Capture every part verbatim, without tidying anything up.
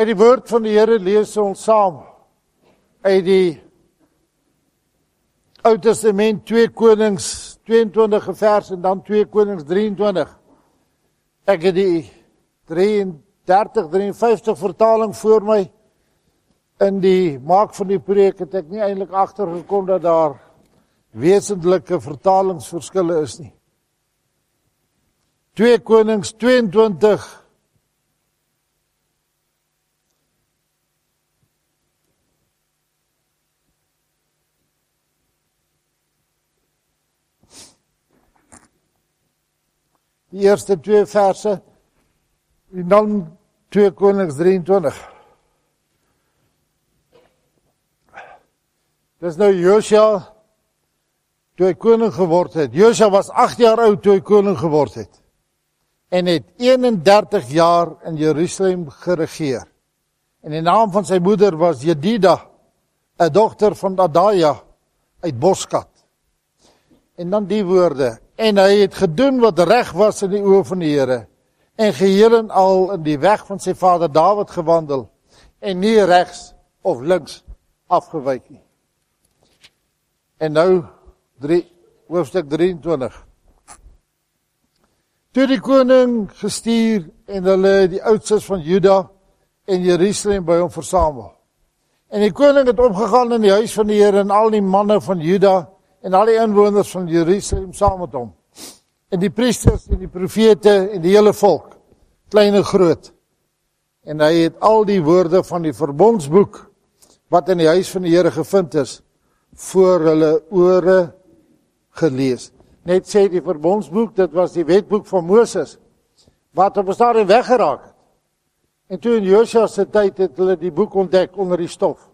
Uit die woord van die Here lees ons saam uit die Ou Testament twee Konings tweeëntwintig vers en dan twee Konings drieëntwintig. Ek het die drieëndertig drieënvyftig vertaling voor my. In die maak van die preek het ek nie eintlik agtergekom dat daar wesentlike vertalingsverskille is nie. twee Konings tweeëntwintig Die eerste twee verse en dan twee Konings drieëntwintig. Dis nou Josua toe hy koning geword het. Josua was agt jaar oud toe hy koning geword het. En het eenendertig jaar in Jerusalem geregeer. En die naam van sy moeder was Jedida, 'n dogter van Adaja uit Boskat. En dan die woorde, en hy het gedoen wat reg was in die oë van die Here, en geheel en al in die weg van sy vader Dawid gewandel, en nie regs of links afgewyk nie. En nou, drie, hoofstuk drieëntwintig. Toe die koning gestuur en hulle die oudstes van Juda en Jerusalem by hom versamel. En die koning het opgegaan in die huis van die Here en al die manne van Juda en al die inwoners van Jerusalem saam met hom. En die priesters en die profete en die hele volk, klein en groot. En hy het al die woorde van die verbondsboek wat in die huis van die Here gevind is, voor hulle ore gelees. Net sê die verbondsboek, dit was die wetboek van Moses, wat op 'n stadium weggeraak het. En toe in Josua se tyd het hulle die boek ontdek onder die stof.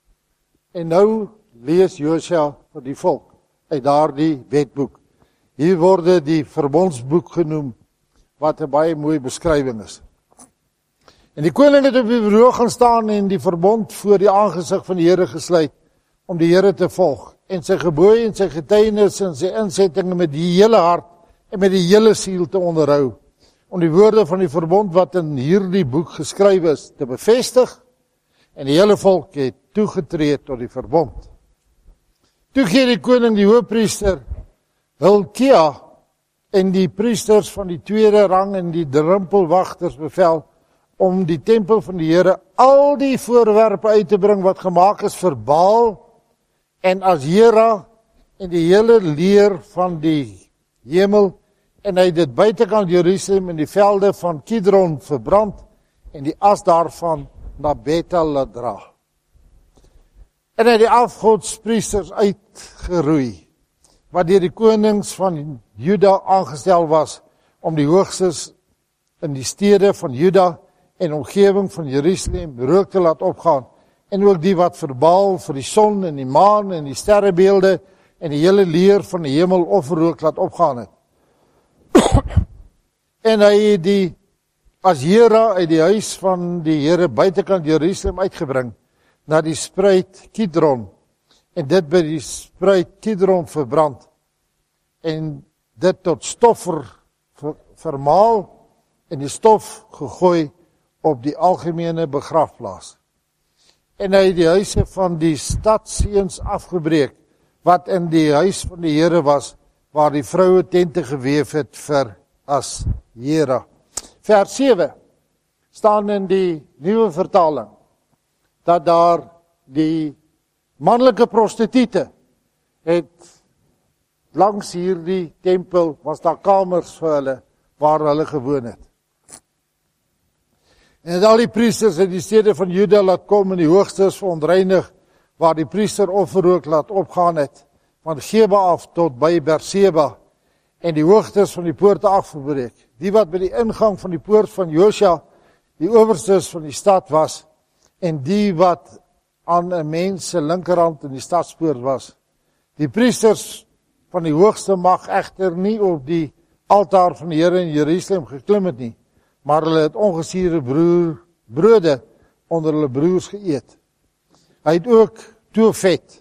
En nou lees Josua vir die volk uit daardie wetboek. Hier word die verbondsboek genoem, wat 'n baie mooi beskrywing is. En die koning het op die verhoog gaan staan en die verbond voor die aangesig van die Here gesluit, om die Here te volg, en sy gebooie en sy getuienis en sy insettinge met die hele hart en met die hele siel te onderhou, om die woorde van die verbond wat in hierdie boek geskryf is, te bevestig, en die hele volk het toegetree tot die verbond. Toe gee die koning die hoofpriester Hilkia en die priesters van die tweede rang en die drempelwagters bevel om die tempel van die Here al die voorwerpe uit te bring wat gemaak is vir Baal en Asera en die hele leer van die hemel, en hy het dit buitekant Jerusalem in die velde van Kidron verbrand en die as daarvan na Bethel laat dra. En hy het die afgodspriesters uitgeroei, wat deur die konings van Juda aangestel was om die hoogstes in die stede van Juda en omgewing van Jerusalem rook te laat opgaan, en ook die wat vir Baal, vir die son en die maan en die sterrebeelde en die hele leer van die hemel offerrook laat opgaan het. En hy het die Asera uit die huis van die Here buitekant Jerusalem uitgebring na die spruit Kidron, en dit by die spruit Kidron verbrand, en dit tot stof ver, ver, vermaal en die stof gegooi op die algemene begrafplaas. En hy het die huise van die stadseuns afgebreek, wat in die huis van die Here was, waar die vroue tente geweef het vir Asera. Vers sewe staan in die nuwe vertaling, dat daar die manlike prostituie het langs hierdie tempel, was daar kamers vir hulle, waar hulle gewoon het. En het al die priesters in die stede van Juda laat kom en die hoogstes verontreinig, waar die priester offerrook laat opgaan het, van Geba af tot by Berseba, en die hoogtes van die poorte afgebreek. Die wat by die ingang van die poort van Josua, die owerstes van die stad was, en die wat aan 'n mens se linkerhand in die stadspoort was. Die priesters van die hoogste mag egter nie op die altaar van die Here in Jerusalem geklim het nie, maar hulle het ongesuurde broer, brode onder hulle broers geëet. Hy het ook toofet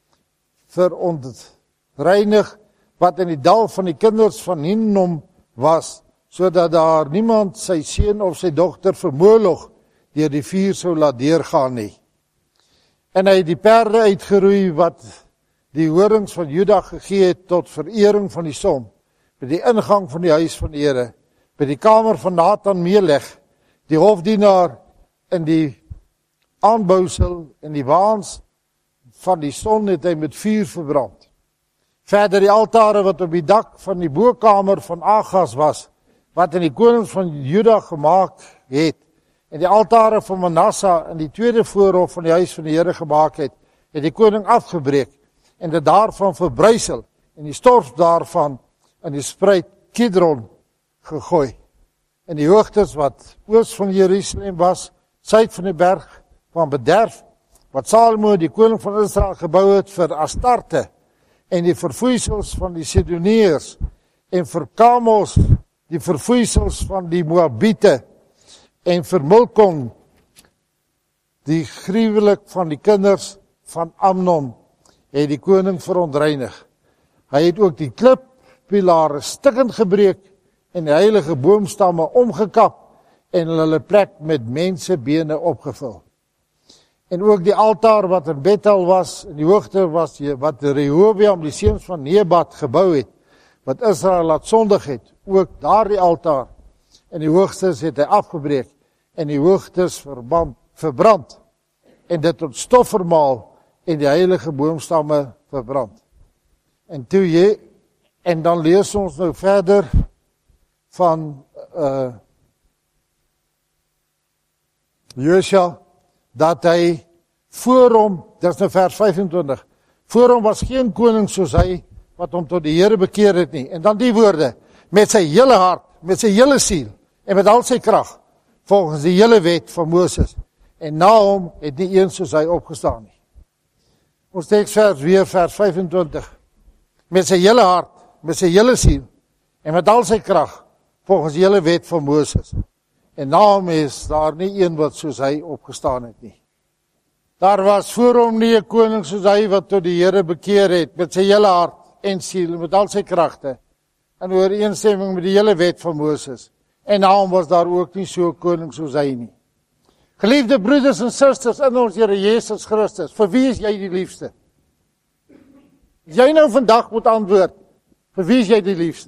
verontreinig wat in die dal van die kinders van Hinnom was, sodat daar niemand sy seun of sy dogter vir Moloch, deur die vuur sou laat deurgaan nie. En hy het die perde uitgeroei wat die horings van Juda gegee het tot verering van die son, by die ingang van die huis van die Here, by die kamer van Nathan Melech, die hofdienaar in die aanbousel en die waans van die son het hy met vuur verbrand. Verder die altare wat op die dak van die bokamer van Agas was, wat in die konings van Juda gemaak het, en die altare van Manasseh in die tweede voorhof van die huis van die Here gemaak het, het die koning afgebreek, en dit daarvan verbrysel, en die storf daarvan in die spruit Kidron gegooi. En die hoogtes wat oos van Jerusalem was, suid van die berg van bederf, wat Salomo die koning van Israel gebou het vir Astarte, en die verfoeisels van die Sidoneërs, en vir Kamos, die verfoeisels van die Moabiete, en vir Milkom, die gruwelik van die kinders van Amnon, het die koning verontreinig. Hy het ook die klippilare stukkend gebreek, en die heilige boomstamme omgekap, en hulle plek met mensebene opgevul. En ook die altaar wat in Bethel was, en die hoogte was, wat Rehoboam, die seuns van Nebat, gebou het, wat Israel laat sondig het, ook daar die altaar, en die hoogstes het hy afgebreek, en die hoogtes verband, verbrand, en dit tot stof vermaal, en die heilige boomstamme verbrand. En toe jy, en dan lees ons nou verder, van uh, Josua, dat hy voor hom, dit is nou vers vyfentwintig, voor hom was geen koning soos hy, wat hom tot die Here bekeer het nie. En dan die woorde, met sy hele hart, met sy hele siel, en met al sy krag, volgens die hele wet van Moses. En na hom het nie een soos hy opgestaan nie. Ons teksvers weer vers vyfentwintig, met sy hele hart, met sy hele siel, en met al sy krag, volgens die hele wet van Moses. En na hom is daar nie een wat soos hy opgestaan het nie. Daar was voor hom nie 'n koning soos hy wat tot die Here bekeer het, met sy hele hart en siel, met al sy kragte, in ooreenstemming met die hele wet van Moses. En na hom was daar ook nie so 'n koning soos hy nie. Geliefde broeders en susters in ons Here Jesus Christus, vir wie is jy die liefste? As jy nou vandag moet antwoord, vir wie is jy die liefste?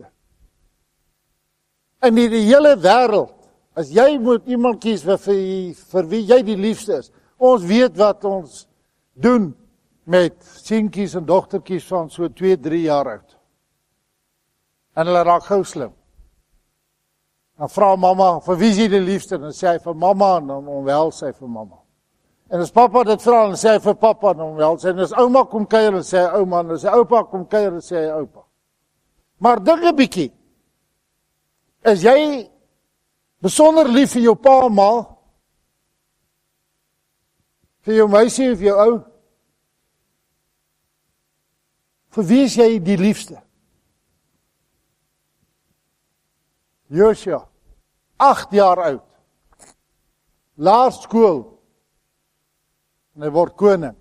In die, die hele wêreld, as jy moet iemand kies vir, vir, vir wie jy die liefste is, ons weet wat ons doen met seentjies en dogtertjies van so twee, drie jaar oud. En hulle raak gou slim. Dan vra mamma, vir wie is jy die liefste? Dan sê hy vir mamma, en dan omhels sy vir mamma. En as papa dit vra, dan sê hy vir papa, en dan omhels sy. En as ouma kom kuier, dan sê hy ouma, en as oupa kom kuier, dan sê hy oupa. Maar dink 'n bietjie, is jy besonder lief vir jou pa en ma, vir jou meisie of jou ou? Vir wie is jy die liefste? Josua, agt jaar oud, laerskool, en hy word koning.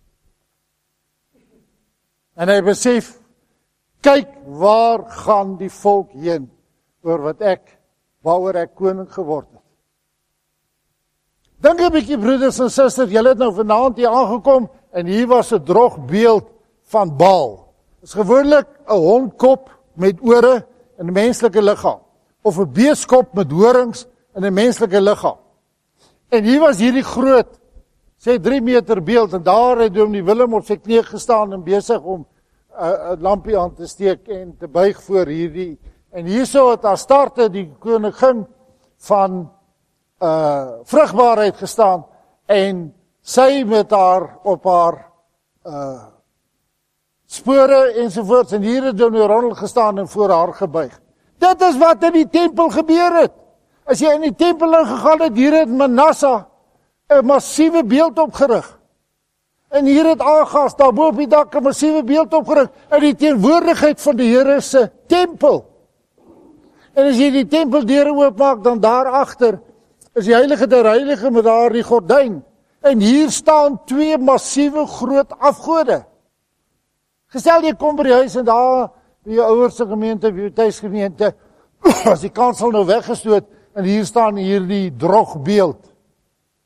En hy besef, kyk waar gaan die volk heen, oor wat ek, waaroor ek koning geword het. Dink 'n bietjie broeders en susters, julle het nou vanaand hier aangekom, en hier was 'n drogbeeld van Baal. Dit is gewoonlik 'n hondkop met ore in 'n menslike liggaam, of 'n beeskop met horings in 'n menslike liggaam. En hier was hierdie groot, sê drie meter beeld, en daar het Dominee Willem op sy knie gestaan en besig om 'n lampie aan te steek en te buig voor hierdie. En hierso het Astarte, die koningin van uh, vrugbaarheid gestaan, en sy met haar op haar uh, spore ensovoorts, en hier het Dominee Ronald gestaan en voor haar gebuig. Dit is wat in die tempel gebeur het. As jy in die tempel ingegaan het, hier het Manasseh 'n massiewe beeld opgerig. En hier het Agas daarbo op die dak 'n massiewe beeld opgerig in die teenwoordigheid van die Here se tempel. En as jy die tempeldeure oopmaak, dan daar agter is die heilige der heilige met daar die gordyn. En hier staan twee massiewe groot afgode. Gestel jy kom by die huis en daar by jou ouers se gemeente, by jou tuisgemeente, as die kansel nou weggestoot, en hier staan hier die drogbeeld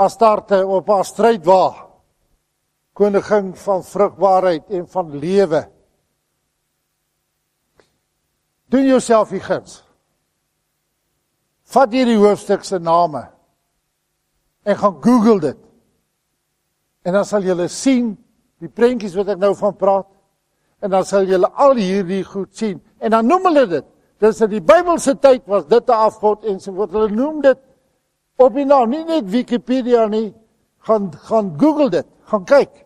Astarte op haar strydwa, koningin van vrugbaarheid en van lewe. Doen jouself die guns. Vat hierdie hoofstuk se name en gaan Google dit. En dan sal julle sien die prentjies wat ek nou van praat. En dan sal julle al hierdie goed sien. En dan noem hulle dit. Dis in die Bybelse tyd was dit 'n afgod en so word hulle noem dit op die naam, nie net Wikipedia nie. Gaan gaan Google dit, gaan kyk.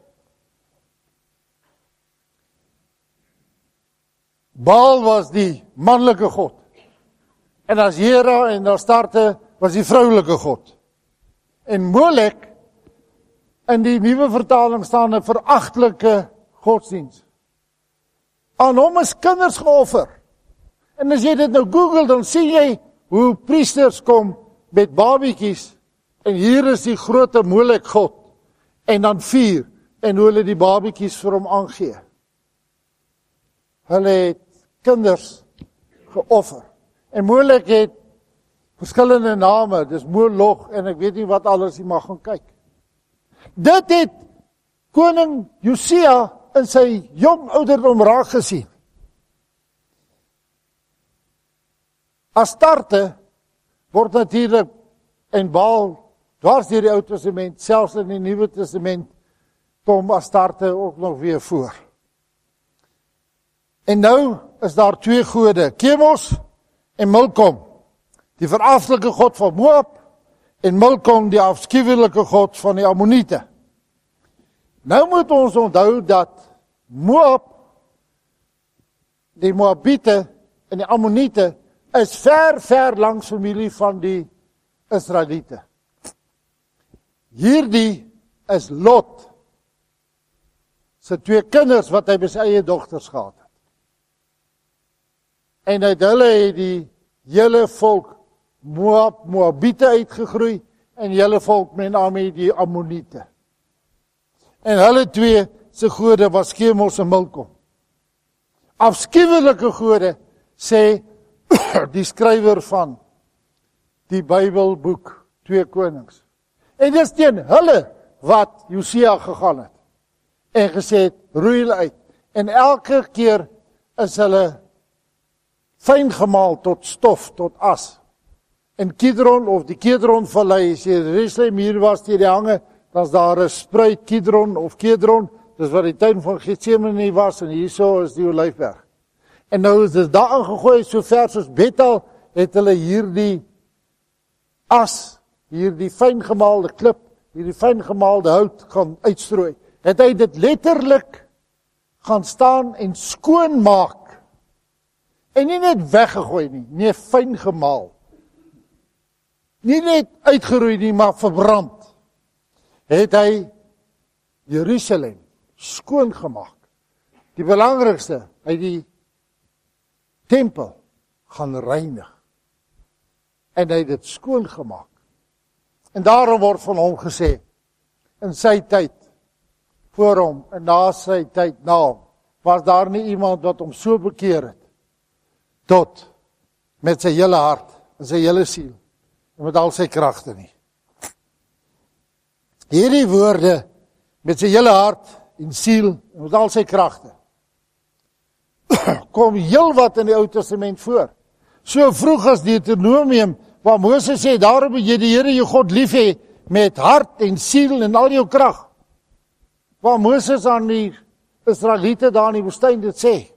Baal was die manlike god. En Asherah en Astarte was die vroulike god. En Molek, in die nuwe vertaling staan 'n veragtelike godsdiens. Aan hom is kinders geoffer. En as jy dit nou Google, dan sien jy hoe priesters kom met babietjies. En hier is die groot Molek god. En dan vier. En hoe hulle die babietjies vir hom aangee. Hulle het kinders geoffer. En Molek het verskillende name. Dis Moloch en ek weet nie wat alles jy mag gaan kyk. Dit het koning Josia in sy jong ouderdom raak gesien. Astarte word natuurlik en Baal dwars deur die Ou Testament, selfs in die Nuwe Testament kom Astarte ook nog weer voor. En nou is daar twee gode, Chemos en Milkom, die verafschuwelijke god van Moab en Milkom die afschuwelijke god van die Ammoniete. Nou moet ons onthou dat Moab, die Moabiete en die Ammoniete is ver, ver langs familie van die Israeliete. Hierdie is Lot, sy twee kinders wat hy by sy eie dogters gehad het. En uit hulle het die hele volk Moab, Moabiete uitgegroei en die hele volk met name die Ammoniete. En hulle twee se gode was Chemos en Milkom. Afskuwelike gode, sê die skrywer van die Bybelboek Twee Konings. En dis teen hulle wat Josia gegaan het en gesê het, roei hulle uit. En elke keer is hulle fyn gemaal tot stof, tot as. En Kidron of die Kidron-vallei, as jy Jerusalem hier was deur die hange, dan is daar 'n spruit Kidron of Kedron, dis wat die tuin van Getsemane was en hierso is die Olyfberg. En nou is dit daar aangegooi, so ver soos Bethel, het hulle hierdie as, hierdie fyn gemaalde klip, hierdie fyn gemaalde hout gaan uitstrooi. Het hy dit letterlik gaan staan en skoon maak. En nie net weggegooi nie, nie fyn gemaal. Nie net uitgeroei nie, maar verbrand. Het hy Jerusalem skoon gemaak. Die belangrikste, hy die tempel gaan reinig. En hy het dit skoon gemaak. En daarom word van hom gesê, in sy tyd, voor hom, en na sy tyd na hom, was daar nie iemand wat hom so bekeer het, tot met sy hele hart, en sy hele siel, en met al sy kragte nie. Hierdie woorde, met sy hele hart, en siel, en met al sy kragte, kom heel wat in die Ou Testament voor. So vroeg as Deuteronomium, waar Moses sê, daarom moet jy die Here jou God lief hê, met hart en siel en al jou krag. Waar Moses aan die Israeliete daar in die woestyn dit sê.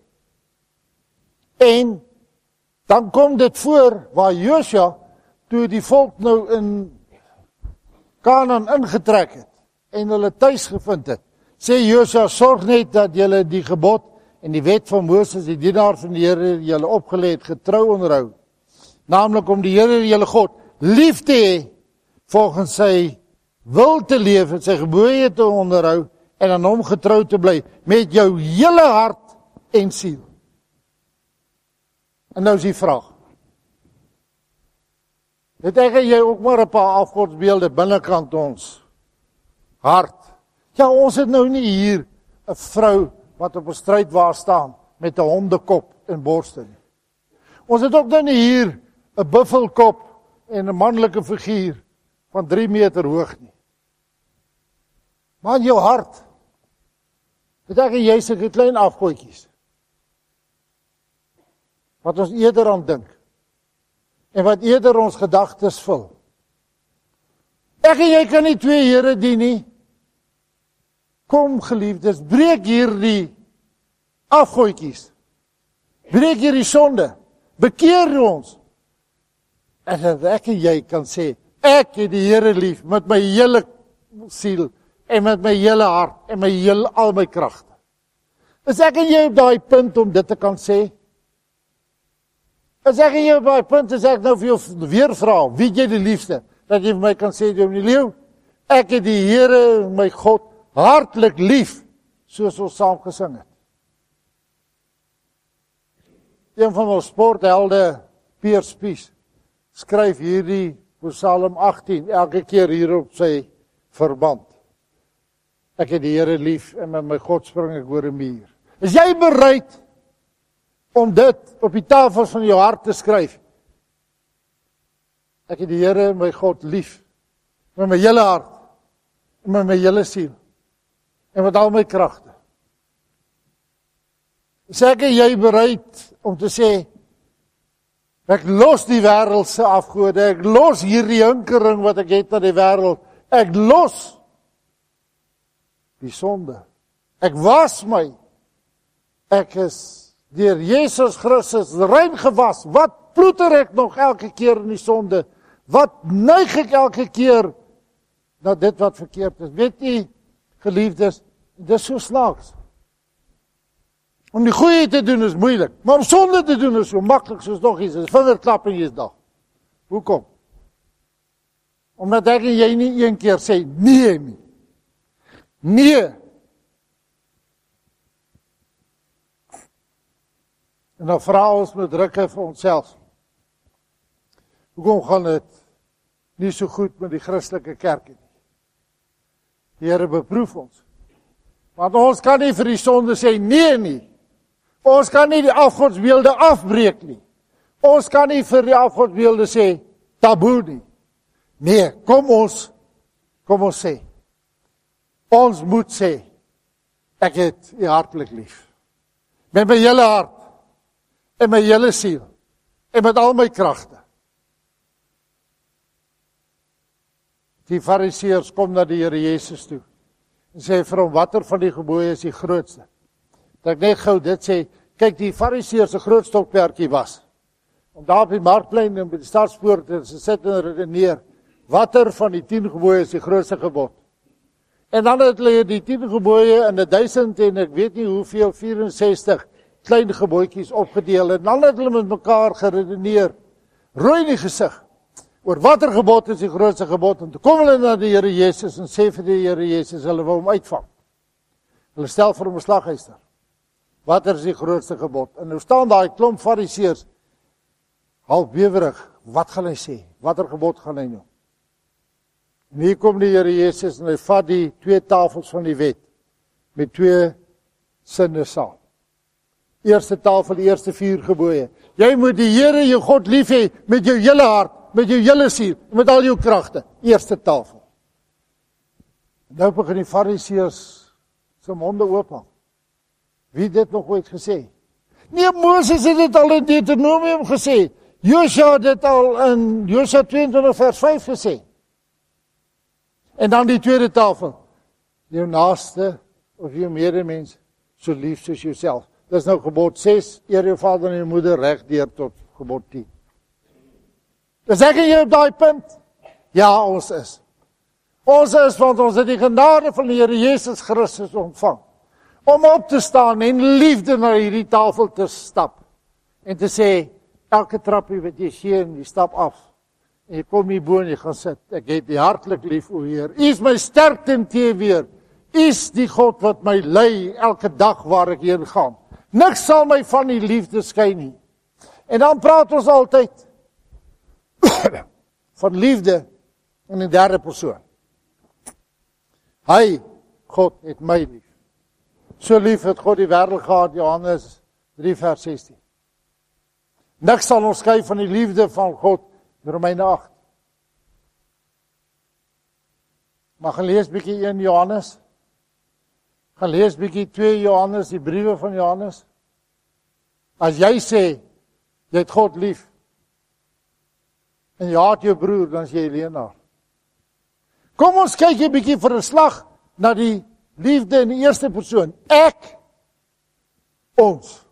En dan kom dit voor, waar Josua, toe die volk nou in Kanaan ingetrek het, en hulle tuis gevind het, sê Josua, sorg net dat julle die gebod en die wet van Moses, die dienaar van die Here, julle opgeleid, getrou onderhou. Naamlik om die Here, julle God, lief te hê, volgens sy wil te leef, en sy gebooie te onderhou, en aan hom getrou te bly, met jou hele hart en siel. En nou is die vraag. Het ek en jy ook maar 'n paar afgodsbeelde binnekant ons hart? Ja, ons het nou nie hier 'n vrou wat op 'n strydwa staan met 'n hondekop en borste nie. Ons het ook nou nie hier 'n buffelkop en 'n manlike figuur van drie meter hoog nie. Maar in jou hart, het ek en jy sulke klein afgooitjies, wat ons eerder aan dink, en wat eerder ons gedagtes vul. Ek en jy kan nie twee Here dien nie. Kom geliefdes, breek hierdie afgooitjies, breek hierdie sonde, bekeer ons, en dat ek en jy kan sê, ek het die Here lief, met my hele siel, en met my hele hart, en my hele, al my kragte. Is ek en jy op daai punt om dit te kan sê? Is ek en jy op daai punt, is ek nou vir jou weer vra, wie het jy die liefste? Dat jy vir my kan sê, die leeuw, ek het die Here, my God, hartlik lief, soos ons saam gesing het. Een van ons sporthelde, Peer Spies, skryf hierdie Psalm agttien, elke keer hier op sy verband. Ek het die Here lief, en met my God spring ek oor 'n muur. Is jy bereid om dit op die tafels van jou hart te skryf? Ek het die Here, my God, lief, met my hele hart, en met my hele siel, en met al my kragte. Is ek en jy bereid om te sê, ek los die wêreldse afgode, ek los hierdie hinkering wat ek het aan die wêreld, ek los die sonde, ek was my, ek is deur Jesus Christus rein gewas, wat ploeter ek nog elke keer in die sonde, wat neig ek elke keer na dit wat verkeerd is. Weet jy, geliefdes, dit is so snaaks. Om die goeie te doen is moeilik, maar om sonde te doen is so maklik soos nog iets, is vingerklap en jy is daar. Hoekom? Omdat ek en jy nie een keer sê, nee nie. Nee. En dan vra ons met drukke vir onsself, hoekom gaan dit nie so goed met die Christelike kerk nie? Die Here beproef ons. Want ons kan nie vir die sonde sê nee nie. Ons kan nie die afgodsbeelde afbreek nie. Ons kan nie vir die afgodsbeelde sê taboe nie. Nee, kom ons, kom ons sê. Ons moet sê, ek het U hartlik lief. Met my hele hart, en my hele siel, en met al my kragte. Die Fariseërs kom na die Here Jesus toe, en sê vir hom, watter van die gebooie is die grootste? Dat ek net gou dit sê, kyk, die Fariseërs se groot stokperdjie was, om daar op die markplein en by die stadspoorte, se sit en redeneer, watter van die tien gebooie is die grootste gebod? En dan het hulle die tien gebooie in die duisend en ek weet nie hoeveel, vierensestig klein gebooitjies opgedeel, en dan het hulle met mekaar geredeneer, rooi in die gesig, oor watter gebod is die grootste gebod, en toe kom hulle na die Here Jesus, en sê vir die Here Jesus, hulle wil hom uitvang. Hulle stel vir hom 'n slaghuister. Watter is die grootste gebod? En nou staan daai klomp Fariseërs, half bewerig, wat gaan hy sê? Watter gebod gaan hy noem? En hier kom die Here Jesus, en hy vat die twee tafels van die wet, met twee sinne saam. Eerste tafel, die eerste vier gebooie. Jy moet die Here jou God lief hê, met jou hele hart, met jou hele siel, met al jou kragte. Eerste tafel. En nou begin die Fariseërs se monde oop. Wie het dit nog ooit gesê? Nee, Moses het dit al in Deuteronomium gesê. Josua het dit al in Josua tweeëntwintig vers vyf gesê. En dan die tweede tafel. Jou naaste of jou medemens so lief soos jouself. Dis nou gebod ses, eer jou vader en jou moeder reg deur tot gebod tien. Dis ek en jy op daai punt? Ja, ons is. Ons is, want ons het die genade van die Here Jesus Christus ontvang. Om op te staan en liefde na hierdie tafel te stap. En te sê, elke trappie wat jy sien, jy stap af. En jy kom hier bo en jy gaan sit. Ek het die hartlik lief, o Heer. U is my sterkte en teeweer. U is die God wat my lei elke dag waar ek heen gaan. Niks sal my van die liefde skei nie. En dan praat ons altyd van liefde in die derde persoon. Hy, God, het my lief. So lief het God die wêreld gehad, Johannes drie vers sestien. Niks sal ons skei van die liefde van God, Romeine agt. Mag gaan lees bietjie een Johannes, Gaan lees bietjie twee Johannes, die briewe van Johannes. As jy sê, jy het God lief, en jy haat jou broer, dan is jy 'n leienaar. Kom ons kyk 'n bietjie vir 'n slag na die liefde in die eerste persoon. Ek, ons.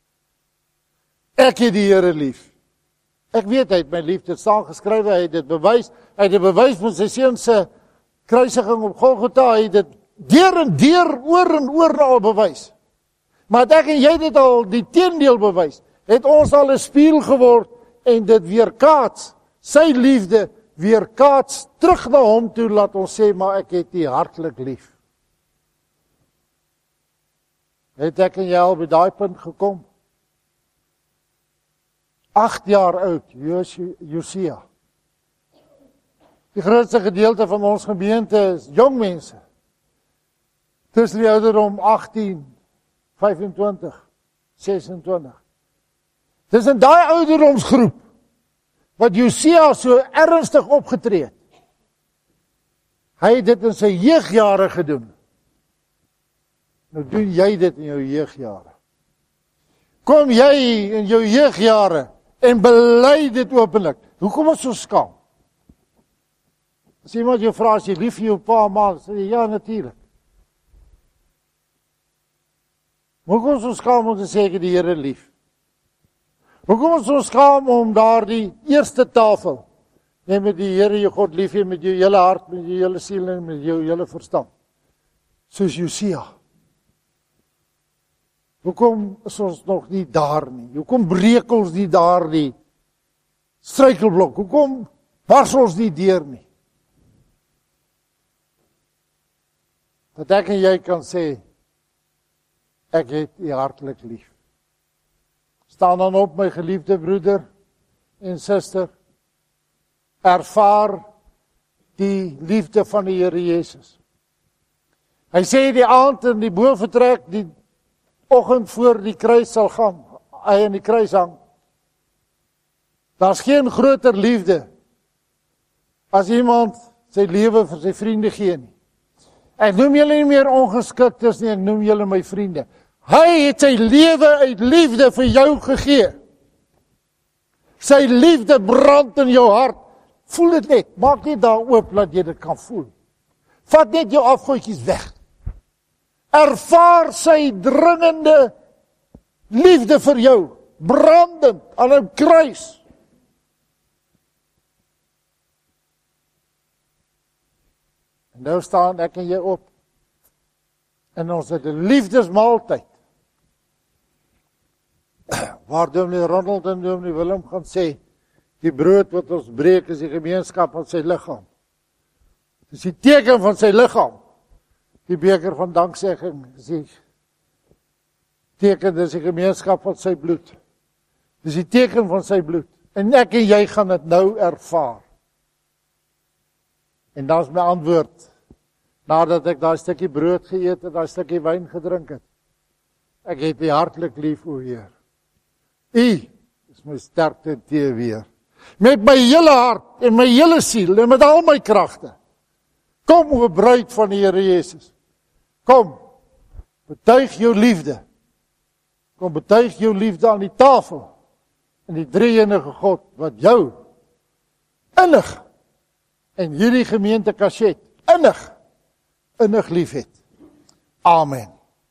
Ek het die Here lief. Ek weet hy het my lief, dit staan geskrywe, hy het dit bewys, hy het dit bewys met sy seun se kruisiging op Golgotha, hy het dit deur en deur, oor en oor al bewys. Maar het ek en jy dit al die teendeel bewys, het ons al 'n spieël geword en dit weerkaats, sy liefde weerkaats terug na hom toe, laat ons sê, maar ek het U hartlik lief. Het ek en jy al by daai punt gekom? Agt jaar oud, Josia. Die grootste gedeelte van ons gemeente is jong mense. Tussen die ouderdom agtien, vyfentwintig, sesentwintig. Dis in daai ouderdomsgroep wat Josia so ernstig opgetree het. Hy het dit in sy jeugjare gedoen. Nou doen jy dit in jou jeugjare. Kom jy in jou jeugjare en bely dit openlik. Hoekom is so skaam? As iemand jou vra, as jy lief vir jou pa, ma, sê jy, ja, natuurlik. Hoekom is ons skaam om te sê ek het die Here lief? Hoekom is ons skaam om daardie eerste tafel, jy met die Here jou God lief hê met jou hele hart, met jou hele siel en met jou hele verstand, soos Josia? Hoekom is ons nog nie daar nie? Hoekom breek ons nie daar die struikelblok? Hoekom bars ons nie deur nie? Dat ek en jy kan sê, ek het U hartlik lief. Staan dan op, my geliefde broeder en suster. Ervaar die liefde van die Here Jesus. Hy sê die aand in die boventrek, die oggend voor die kruis sal gaan, hy in die kruis hang. Daar's geen groter liefde as iemand sy lewe vir sy vriende gee nie. Ek noem julle nie meer ongeskiktes nie, ek noem julle my vriende. Hy het sy lewe uit liefde vir jou gegee. Sy liefde brand in jou hart. Voel dit net, maak net daar oop, laat jy dit kan voel. Vat net jou afgoedjies weg. Ervaar sy dringende liefde vir jou, brandend aan 'n kruis. En nou staan ek en jy op. En ons het 'n liefdesmaaltyd. Waar dominee Ronald en dominee Willem gaan sê, die brood wat ons breek is die gemeenskap van sy liggaam. Dis die teken van sy liggaam. Die beker van danksegging is die teken, dis die gemeenskap van sy bloed. Dis die teken van sy bloed. En ek en jy gaan dit nou ervaar. En dan is my antwoord, nadat ek daai stukkie brood geëet en daai stukkie wyn gedrink het. Ek het U hartlik lief, o Heer. U is my sterkte te weer. Met my hele hart en my hele siel en met al my kragte. Kom, o bruid van die Here Jesus. Kom, betuig jou liefde. Kom, betuig jou liefde aan die tafel. En die drie-enige God wat jou innig en hierdie gemeente Kashet innig, innig lief het. Amen.